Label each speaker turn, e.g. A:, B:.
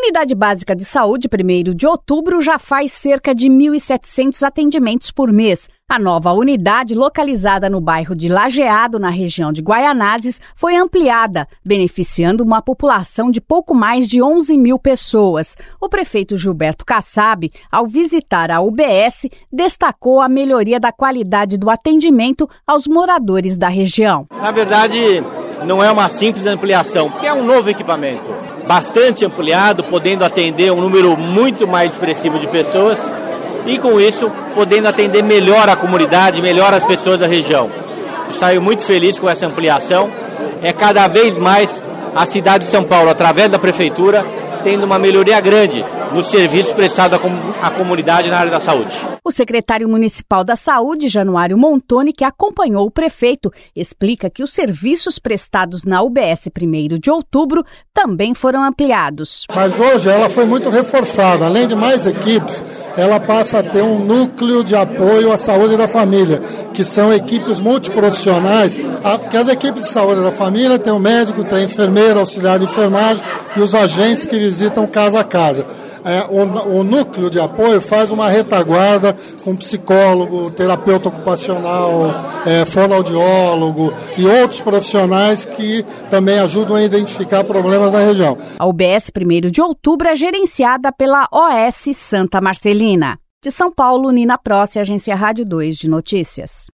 A: Unidade Básica de Saúde, 1º de outubro, já faz cerca de 1.700 atendimentos por mês. A nova unidade, localizada no bairro de Lajeado, na região de Guaianazes, foi ampliada, beneficiando uma população de pouco mais de 11 mil pessoas. O prefeito Gilberto Kassab, ao visitar a UBS, destacou a melhoria da qualidade do atendimento aos moradores da região.
B: Na verdade, não é uma simples ampliação, porque é um novo equipamento, bastante ampliado, podendo atender um número muito mais expressivo de pessoas e, com isso, podendo atender melhor a comunidade, melhor as pessoas da região. Eu saio muito feliz com essa ampliação. É cada vez mais a cidade de São Paulo, através da prefeitura, tendo uma melhoria grande nos serviços prestados à comunidade na área da saúde.
A: O secretário municipal da Saúde, Januário Montoni, que acompanhou o prefeito, explica que os serviços prestados na UBS 1º de outubro também foram ampliados.
C: Mas hoje ela foi muito reforçada. Além de mais equipes, ela passa a ter um núcleo de apoio à saúde da família, que são equipes multiprofissionais, porque as equipes de saúde da família tem o médico, tem a enfermeira, auxiliar de enfermagem e os agentes que visitam casa a casa. O núcleo de apoio faz uma retaguarda com psicólogo, terapeuta ocupacional, fonoaudiólogo e outros profissionais que também ajudam a identificar problemas na região.
A: A UBS 1º de outubro é gerenciada pela OS Santa Marcelina. De São Paulo, Nina Prossi, Agência Rádio 2 de Notícias.